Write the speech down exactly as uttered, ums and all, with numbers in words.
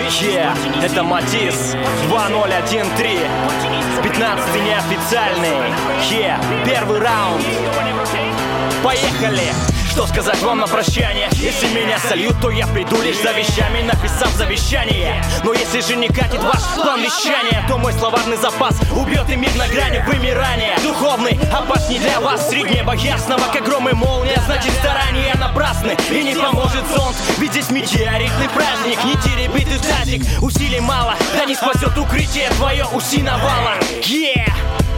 Yeah, это Матис два ноль один три, пятнадцатый неофициальный. Yeah, первый раунд. Поехали! Что сказать вам на прощание? Если меня сольют, то я приду лишь за вещами, написав завещание. Но если же не катит ваш план вещания, то мой словарный запас убьет и мир на грани вымирания. Духовный опасный для вас, средь неба ясного, как гром и молния. Значит, старания напрасны, и не поможет зонт видеть метеоритный праздник. Не теребит и тазик, усилий мало, да не спасет укрытие твое у синовала. Yeah!